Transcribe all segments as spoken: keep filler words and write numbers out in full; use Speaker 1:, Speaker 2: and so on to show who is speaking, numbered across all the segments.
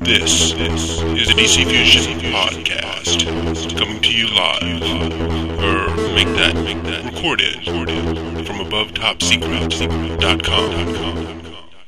Speaker 1: This is a D C Fusion podcast, coming to you live, or make that, make that recorded from above top secret dot com.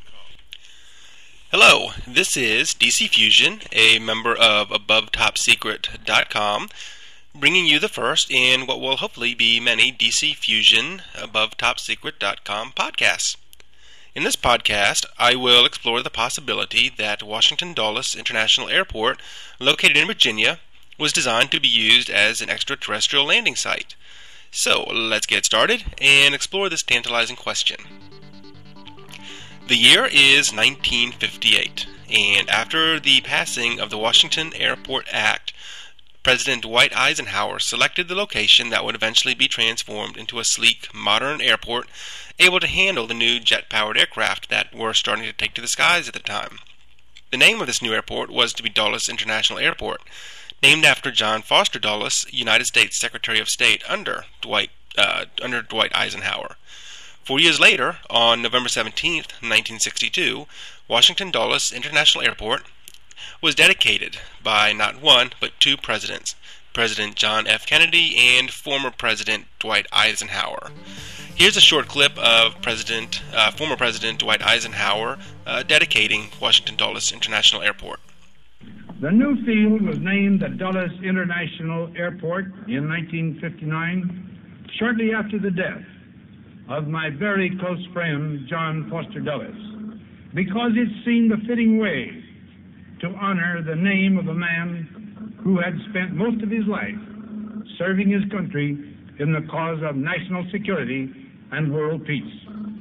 Speaker 2: Hello, this is D C Fusion, a member of above top secret dot com, bringing you the first in what will hopefully be many D C Fusion above top secret dot com podcasts. In this podcast, I will explore the possibility that Washington Dulles International Airport, located in Virginia, was designed to be used as an extraterrestrial landing site. So, let's get started and explore this tantalizing question. The year is nineteen fifty-eight, and after the passing of the Washington Airport Act, President Dwight Eisenhower selected the location that would eventually be transformed into a sleek, modern airport able to handle the new jet-powered aircraft that were starting to take to the skies at the time. The name of this new airport was to be Dulles International Airport, named after John Foster Dulles, United States Secretary of State under Dwight uh, under Dwight Eisenhower. Four years later, on November seventeenth, nineteen sixty-two, Washington Dulles International Airport was dedicated by not one, but two presidents, President John F. Kennedy and former President Dwight Eisenhower. Here's a short clip of President, uh, former President Dwight Eisenhower uh, dedicating Washington Dulles International Airport.
Speaker 3: The new field was named the Dulles International Airport in nineteen fifty-nine, shortly after the death of my very close friend John Foster Dulles, because it seemed a fitting way to honor the name of a man who had spent most of his life serving his country in the cause of national security and world peace.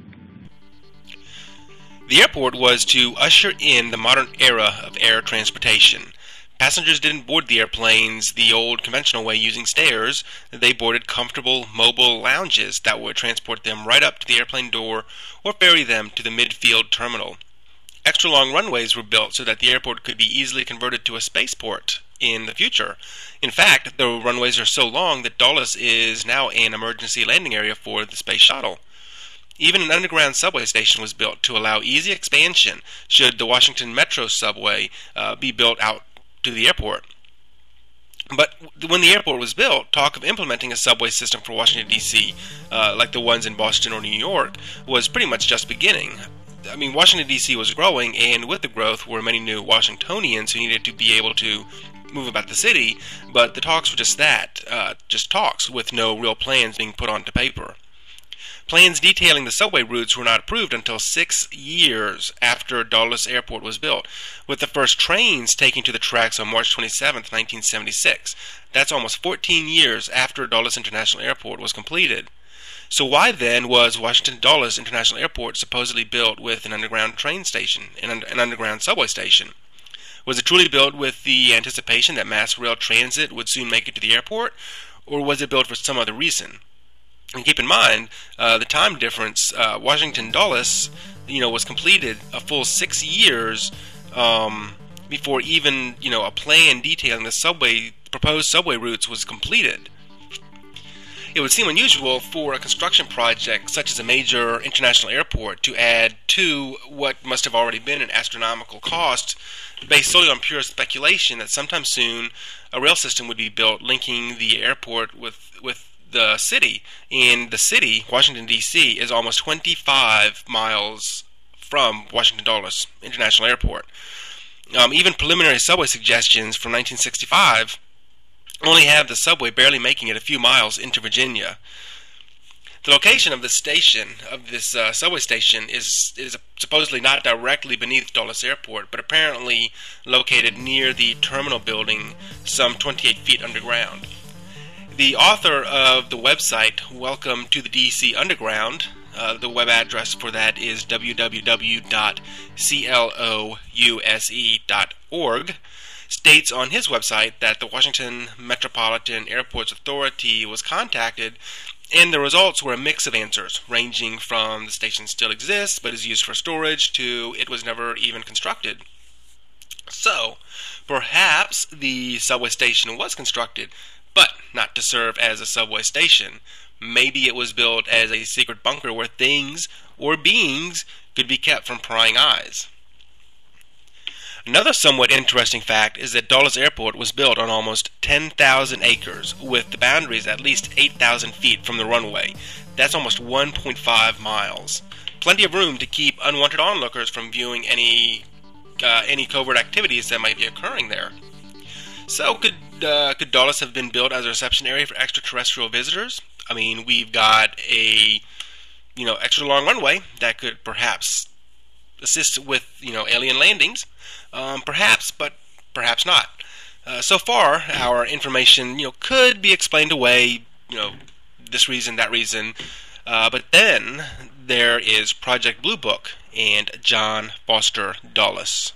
Speaker 2: The airport was to usher in the modern era of air transportation. Passengers didn't board the airplanes the old conventional way using stairs. They boarded comfortable mobile lounges that would transport them right up to the airplane door or ferry them to the midfield terminal. Extra long runways were built so that the airport could be easily converted to a spaceport in the future. In fact, the runways are so long that Dulles is now an emergency landing area for the space shuttle. Even an underground subway station was built to allow easy expansion should the Washington Metro subway uh, be built out to the airport. But when the airport was built, talk of implementing a subway system for Washington, D C, uh, like the ones in Boston or New York, was pretty much just beginning. I mean, Washington, D C was growing, and with the growth were many new Washingtonians who needed to be able to move about the city, but the talks were just that, uh, just talks, with no real plans being put onto paper. Plans detailing the subway routes were not approved until six years after Dulles Airport was built, with the first trains taking to the tracks on March twenty-seventh, nineteen seventy-six. That's almost fourteen years after Dulles International Airport was completed. So why then was Washington Dulles International Airport supposedly built with an underground train station, an, an underground subway station? Was it truly built with the anticipation that mass rail transit would soon make it to the airport, or was it built for some other reason? And keep in mind, uh, the time difference, uh, Washington Dulles, you know, was completed a full six years um, before even, you know, a plan detailing the subway, proposed subway routes was completed. It would seem unusual for a construction project such as a major international airport to add to what must have already been an astronomical cost based solely on pure speculation that sometime soon a rail system would be built linking the airport with, with the city. And the city, Washington, D C, is almost twenty-five miles from Washington Dulles International Airport. Um, even preliminary subway suggestions from nineteen sixty-five only have the subway barely making it a few miles into Virginia. The location of the station, of this uh, subway station, is is supposedly not directly beneath Dulles Airport, but apparently located near the terminal building, some twenty-eight feet underground. The author of the website, Welcome to the D C Underground, uh, the web address for that is w w w dot clouse dot org, states on his website that the Washington Metropolitan Airports Authority was contacted, and the results were a mix of answers, ranging from the station still exists but is used for storage to it was never even constructed. So, perhaps the subway station was constructed, but not to serve as a subway station. Maybe it was built as a secret bunker where things or beings could be kept from prying eyes. Another somewhat interesting fact is that Dulles Airport was built on almost ten thousand acres, with the boundaries at least eight thousand feet from the runway. That's almost one point five miles. Plenty of room to keep unwanted onlookers from viewing any uh, any covert activities that might be occurring there. So, could uh, could Dulles have been built as a reception area for extraterrestrial visitors? I mean, we've got a you know extra long runway that could perhaps assist with you know alien landings. Um, perhaps, but perhaps not. Uh, so far, our information, you know, could be explained away, you know, this reason, that reason. Uh, but then there is Project Blue Book and John Foster Dulles.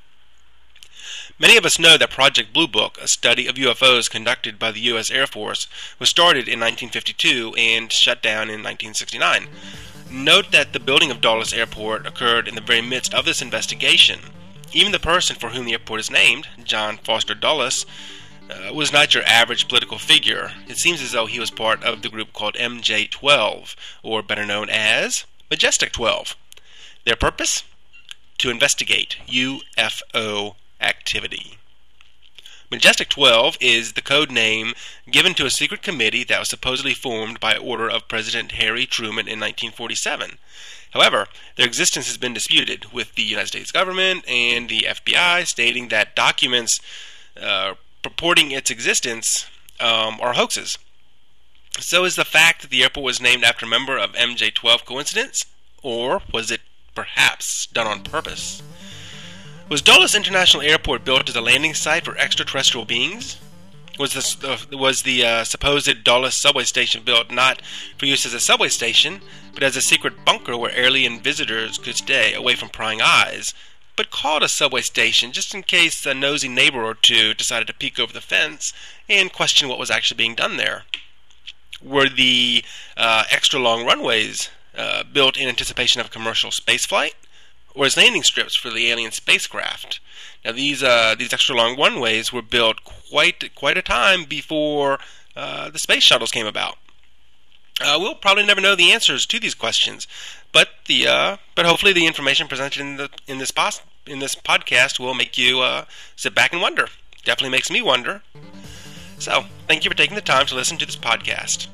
Speaker 2: Many of us know that Project Blue Book, a study of U F Os conducted by the U S Air Force, was started in nineteen fifty-two and shut down in nineteen sixty-nine. Note that the building of Dulles Airport occurred in the very midst of this investigation. Even the person for whom the airport is named, John Foster Dulles, uh, was not your average political figure. It seems as though he was part of the group called M J twelve, or better known as Majestic twelve. Their purpose? To investigate U F O activity. Majestic twelve is the code name given to a secret committee that was supposedly formed by order of President Harry Truman in nineteen forty-seven. However, their existence has been disputed, with the United States government and the F B I stating that documents uh, purporting its existence um, are hoaxes. So is the fact that the airport was named after a member of M J twelve coincidence? Or was it perhaps done on purpose? Was Dulles International Airport built as a landing site for extraterrestrial beings? Was, this, uh, was the uh, supposed Dulles subway station built not for use as a subway station, but as a secret bunker where alien visitors could stay away from prying eyes, but called a subway station just in case a nosy neighbor or two decided to peek over the fence and question what was actually being done there? Were the uh, extra long runways uh, built in anticipation of a commercial spaceflight, or as landing strips for the alien spacecraft? Now, these uh, these extra long runways were built quite quite a time before uh, the space shuttles came about. Uh, we'll probably never know the answers to these questions, but the uh, but hopefully the information presented in the in this pos- in this podcast will make you uh, sit back and wonder. Definitely makes me wonder. So, thank you for taking the time to listen to this podcast.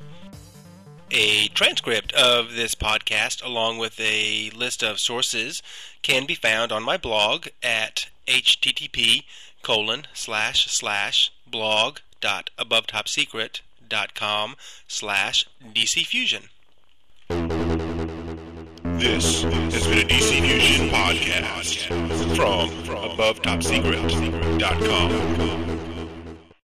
Speaker 2: A transcript of this podcast, along with a list of sources, can be found on my blog at http colon slash slash blog dot above top secret dot com slash dcfusion.
Speaker 1: This has been a D C Fusion podcast from above top secret dot com.